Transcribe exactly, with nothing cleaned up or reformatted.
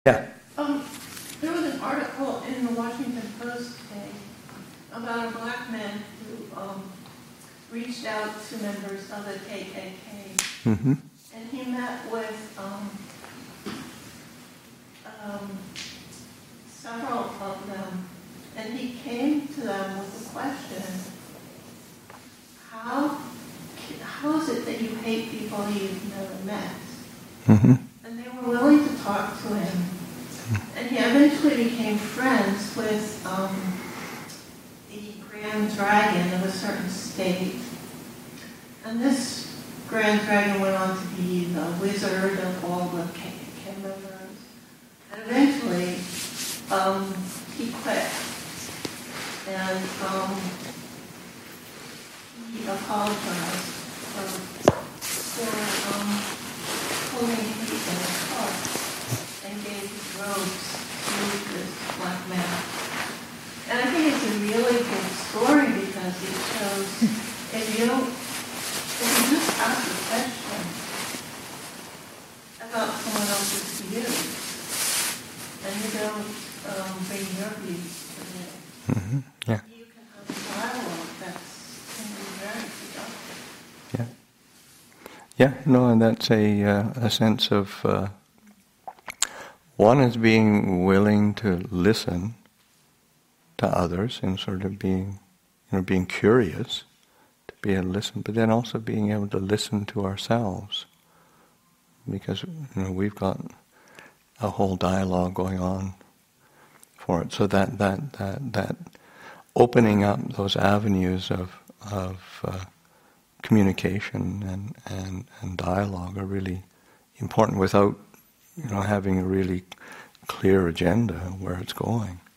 Yeah. Um, there was an article in the Washington Post today about a black man who um, reached out to members of the K K K, Mm-hmm. and he met with um, um, several of them, and he came to them with the question, how, how is it that you hate people you've never met? Mm-hmm. And they were willing to talk to him. And he eventually became friends with um, the Grand Dragon of a certain state. And this Grand Dragon went on to be the wizard of all the K K K members. And eventually, um, he quit. And um, he apologized for, for um, holding hate in his heart and gave his robes to this black man. And I think it's a really good story because it shows if you don't, if you just ask a question about someone else's views and you don't um, bring your views to it, Mm-hmm. Yeah. you can have a dialogue that's can be very productive. Yeah. Yeah. No, and that's a uh, a sense of uh, one is being willing to listen to others and sort of being, you know, being curious to be able to listen, but then also being able to listen to ourselves, because you know we've got a whole dialogue going on for it. So that that that that opening up those avenues of of uh, communication and, and and dialogue are really important without you know having a really clear agenda where it's going.